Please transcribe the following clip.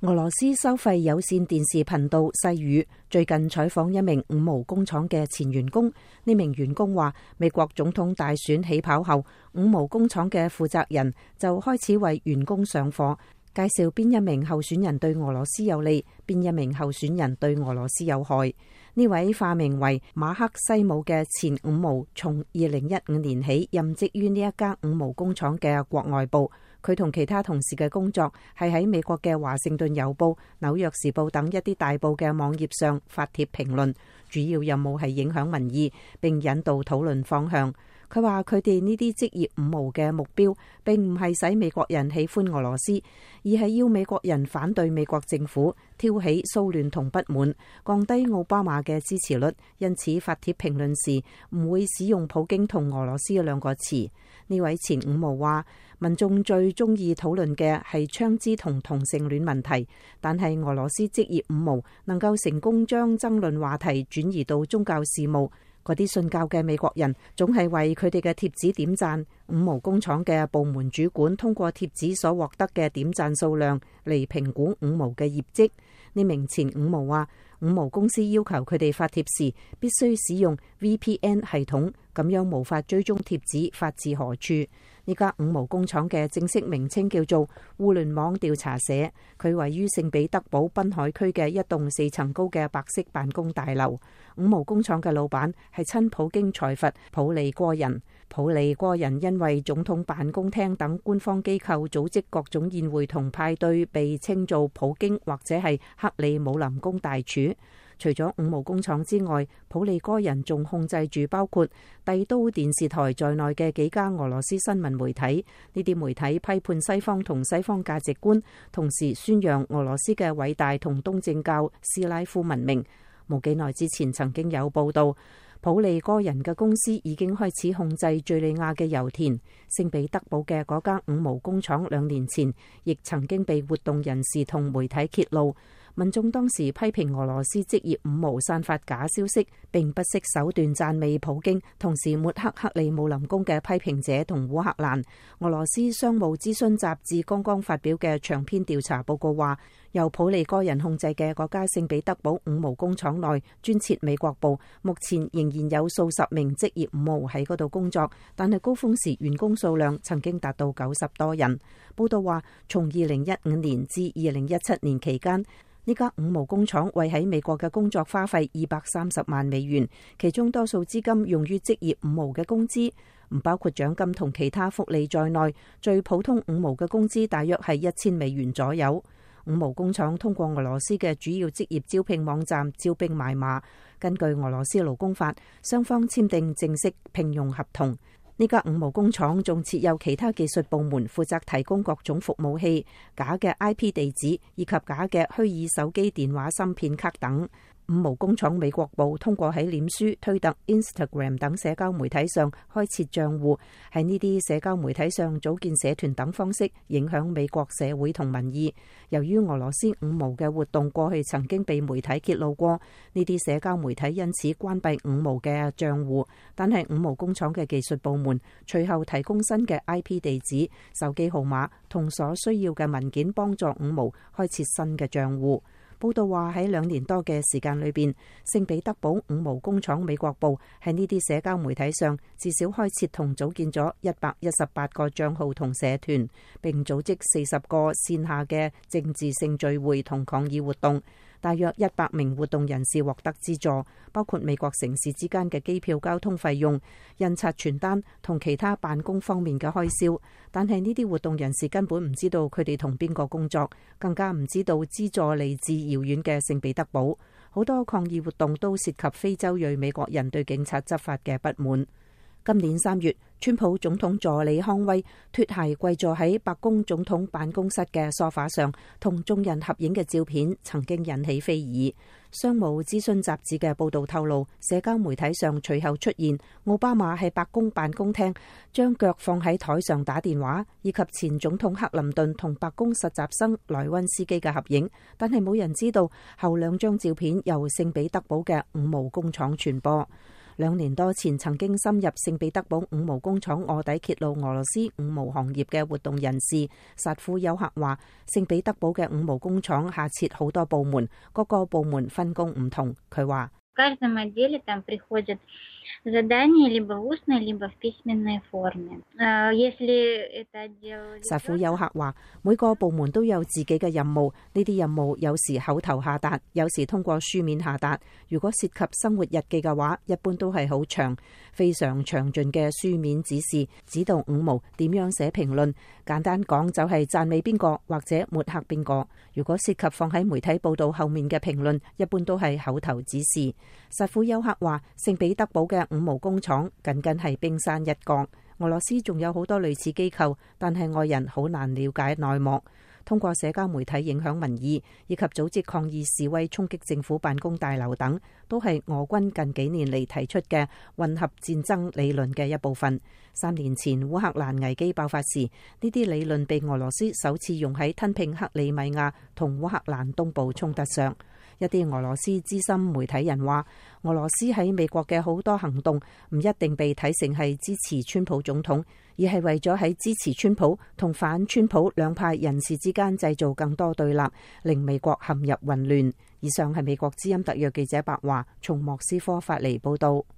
俄羅斯收費有線電視頻道細語最近採訪一名五毛工廠嘅前員工，呢名員工話，美國總統大選起跑後，五毛工廠嘅負責人就開始為員工上課，介紹邊一名候選人對俄羅斯有利，邊一名候選人對俄羅斯有害。呢位化名為馬克西姆嘅前五毛，從2015年起任職於呢一家五毛工廠嘅國外部。佢同其他同事嘅工作係喺美國嘅華盛頓郵報、紐約時報等一啲大報嘅網頁上發帖評論，主要任務係影響民意並引導討論方向。佢話佢哋呢啲職業五毛嘅目標並唔係使美國人喜歡俄羅斯，而係要美國人反對美國政府，挑起騷亂同不滿，降低奧巴馬嘅支持率。因此發帖評論時唔會使用普京同俄羅斯兩個詞。呢位前五毛話，民眾最中意討論嘅係槍支同同性戀問題，但係俄羅斯職業五毛能夠成功將爭論話題轉移到宗教事務。嗰啲信教嘅美國人總係為佢哋嘅帖子點讚。五毛工廠嘅部門主管通過帖子所獲得嘅點讚數量嚟評估五毛嘅業績。呢名前五毛話，五毛公司要求佢哋發帖時必須使用 VPN 系統，咁樣無法追蹤帖子發自何處。呢家五毛工廠嘅正式名稱叫做互聯網調查社，佢位於聖彼得堡濱海區嘅一棟4層高嘅白色辦公大樓。五毛工廠嘅老闆係親普京財閥普利戈人。普利戈人因為總統辦公廳等官方機構組織各種宴會同派對，被稱做普京或者係克里姆林宮大廚。除咗五毛工廠之外，普利戈人仲控制住包括帝都電視台在內嘅幾家俄羅斯新聞媒體。呢啲媒體批判西方同西方價值觀，同時宣揚俄羅斯嘅偉大同東正教斯拉夫文明。冇幾耐之前曾經有報道，普利戈人嘅公司已經開始控制敘利亞嘅油田。聖彼得堡嘅嗰間五毛工廠2年前亦曾經被活動人士同媒體揭露。民眾當時批評俄羅斯職業五毛散發假消息，並不惜手段讚美普京，同時抹黑克里姆林宮嘅批評者同烏克蘭。俄羅斯商務諮詢雜誌剛剛發表嘅長篇調查報告話，由普利戈人控制嘅嗰家聖彼得堡五毛工廠內專設美國部，目前仍然有數十名職業五毛喺嗰度工作，但係高峰時員工數量曾經達到90多人。報道話，從2015年至2017年期間，呢家五毛工廠為喺美國嘅工作花費230萬美元，其中多數資金用於職業五毛嘅工資，唔包括獎金同其他福利在內。最普通五毛嘅工資大約係1000美元左右。五毛工廠通過俄羅斯嘅主要職業招聘網站招兵買馬，根據俄羅斯勞工法，雙方簽訂正式聘用合同。呢家五毛工廠仲設有其他技術部門，負責提供各種服務器、假嘅 IP 地址以及假嘅虛擬手機電話芯片卡等。五毛工廠美國部通過喺臉書、推特、Instagram 等社交媒體上開設賬戶，喺呢啲社交媒體上組建社團等方式影響美國社會同民意。由於俄羅斯五毛嘅活動過去曾經被媒體揭露過，呢啲社交媒體因此關閉五毛嘅賬戶，但係五毛工廠嘅技術部門隨後提供新嘅 IP 地址、手機號碼同所需要嘅文件，幫助五毛開設新嘅賬戶。報道話，喺2年多嘅時間裏邊，聖彼得堡五毛工廠美國部喺呢啲社交媒體上至少開設同組建咗118個賬號同社團，並組織40個線下嘅政治性聚會同抗議活動。大約100名活動人士獲得資助，包括美國城市之間嘅機票、交通費用、印刷傳單同其他辦公方面嘅開銷。但係呢啲活動人士根本唔知道佢哋同邊個工作，更加唔知道資助嚟自遙遠嘅聖彼得堡。好多抗議活動都涉及非洲裔美國人對警察執法嘅不滿。今年3月，川普總統助理康威脫鞋跪坐喺白宮總統辦公室嘅梳化上，同眾人合影嘅照片曾經引起非議。商務諮詢雜誌嘅報道透露，社交媒體上隨後出現奧巴馬喺白宮辦公廳將腳放喺台上打電話，以及前總統克林頓同白宮實習生萊溫斯基嘅合影，但係冇人知道後2張照片由聖彼得堡嘅五毛工廠傳播。 2年多前曾經深入聖彼得堡五毛工廠臥底揭露俄羅斯五毛行業嘅活動人士薩夫丘克話，聖彼得堡嘅五毛工廠下設好多部門，各個部門分工唔同。佢話薩夫丘克話，每個部門都有自己嘅任務，呢啲任務有時口頭下達，有時通過書面下達。如果涉及生活日記嘅話，一般都係好長，非常詳盡嘅書面指示，指導五毛點樣寫評論。簡單講就係讚美邊個或者抹黑邊個。如果涉及放喺媒體報道後面嘅評論，一般都係口頭指示。薩夫丘克話，聖彼得堡嘅五毛工廠僅僅係冰山一角，俄羅斯仲有好多類似機構，但係外人好難了解內幕。通過社交媒體影響民意，以及組織抗議示威、衝擊政府辦公大樓等，都係俄軍近幾年嚟提出嘅混合戰爭理論嘅一部分。3年前烏克蘭危機爆發時，呢啲理論被俄羅斯首次用喺吞併克里米亞同烏克蘭東部衝突上。一啲俄羅斯資深媒體人話，俄羅斯喺美國嘅好多行動唔一定被睇成係支持川普總統，而係為咗喺支持川普同反川普兩派人士之間製造更多對立，令美國陷入混亂。以上係美國之音特約記者白華從莫斯科發嚟報道。